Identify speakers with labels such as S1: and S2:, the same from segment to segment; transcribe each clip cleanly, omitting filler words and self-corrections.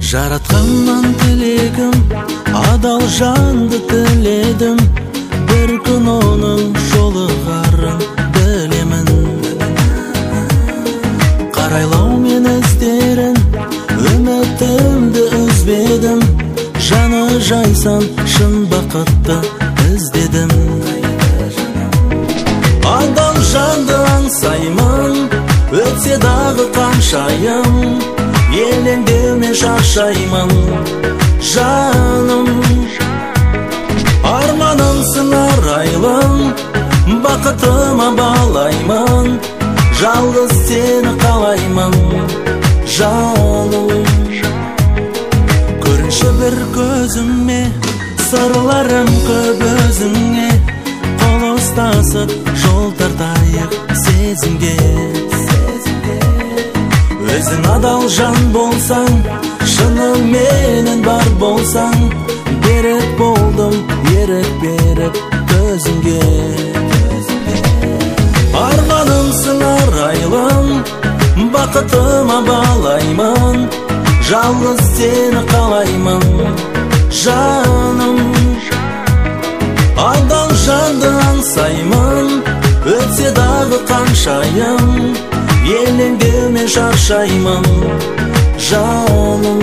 S1: Жаратканнан тілегім, адал жанды тіледім. Бір күн оның жолығарын білемін. Қарайлау мен іздерін, үмітімді үзбедім. Жаны жайсан, шын бақытты іздедім. Адал жанды аңсаймын, өтсе дағы қаншайым. Елеңдеумен шаршаймын, жаным. Арманымсың арайлым, бақытыма балаймын. Жалғыз сені қалаймын, жаным. Көрінші бір көзіме, сырларым көп өзіңе. Қол ұстасып жол тартайық сезімге. Өзің адал жан болсаң, шынымен бар болсаң. Берік болдым, ерік беріп көзіңге. Арманымсың арайлым, бақытыма балаймын. Жалғыз сені қалаймын, жаным. Адал жанды аңсаймын, өтсе дағы қаншайым. Елеңдеумен шаршаймын, жаным.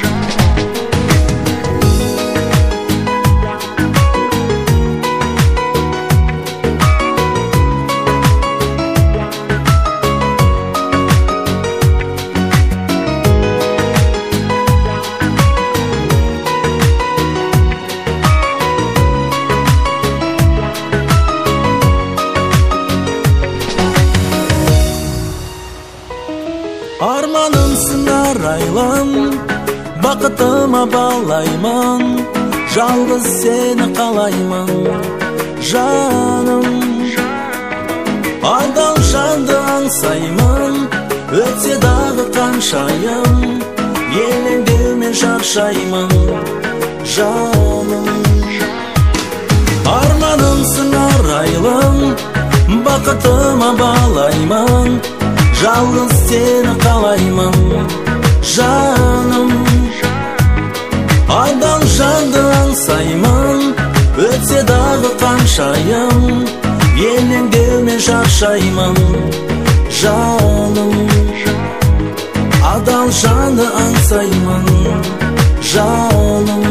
S1: Арманымсың арайлым, бақытыма балаймын. Жалғыз сені қалаймын, жаным. Адал жанды аңсаймын, өтсе дағы қаншайым. Елеңдеумен шаршаймын, жаным. Арманымсың арайлым, бақытыма балаймын. Жалғыз сені қалаймын, жаным. Адал жанды аңсаймын, өтсе дағы қаншайым. Елеңдеумен шаршаймын, жаным. Адал жанды аңсаймын, жаным.